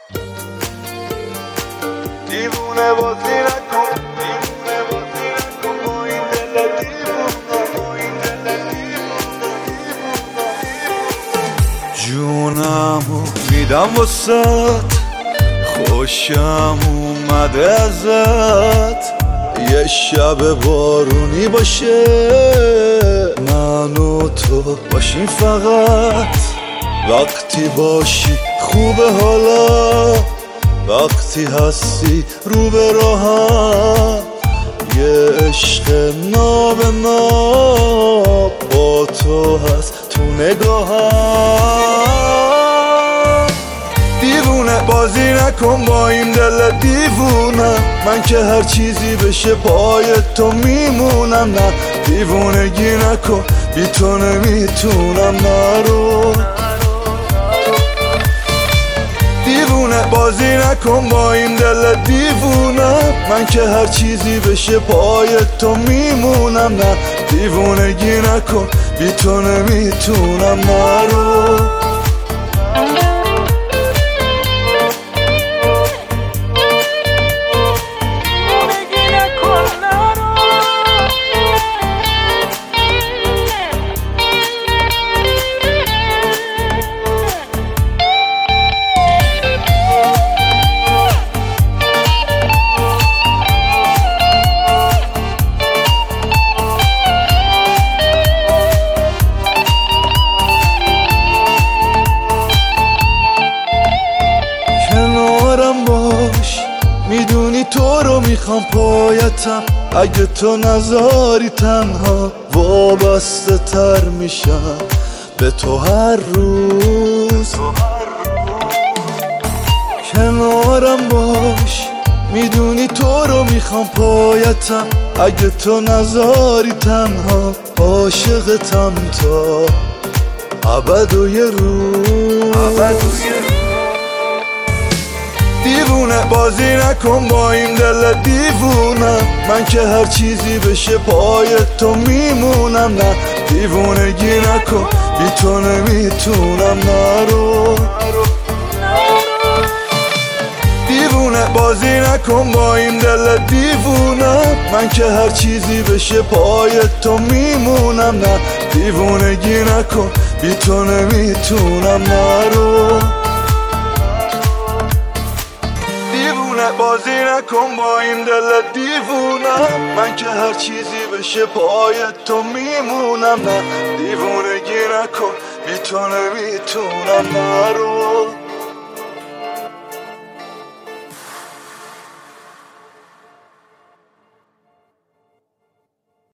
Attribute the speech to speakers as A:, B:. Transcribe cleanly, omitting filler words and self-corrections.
A: دیوونه بازی نکن، دیوونه بازی نکن با این دل دیوونه، با این دل دیوونه. جونمو میدم واسات، خوشم اومده ازت، یه شب بارونی باشه من و تو باشیم فقط. وقتی باشی خوبه حالا، وقتی هستی رو به راهم، یه عشق نابناب با تو هست تو نگاهم. دیوونه بازی نکن با این دل دیوونه، من که هر چیزی بشه پای تو میمونم. نه دیوونگی نکن، بی تو نمیتونم، نرو. دیوونه بازی نکن با این دل دیوونه، من که هر چیزی بشه پای تو میمونم. نه دیوونگی نکن، بی تو نمیتونم، نرو. میدونی تو رو میخوام پایتم، اگه تو نذاری تنها وابسته تر میشم به تو هر روز. کنارم باش، میدونی تو رو میخوام پایتم، اگه تو نذاری تنها عاشقتم تا ابد و یه روز. دیوونه بازی نکن با این دل دیوونه، من که هر چیزی بشه پای تو میمونم. نه دیوونگی نکن، بی تو نمیتونم، نرو. دیوونه بازی نکن با این دل دیوونه، من که هر چیزی بشه پای تو میمونم. نه دیوونگی نکن، بی تو نمیتونم، نرو. بازی نکن با این دل دیوونه، من که هر چیزی بشه پای تو میمونم. نه دیوونگی نکن، بی تو نمیتونم، نرو.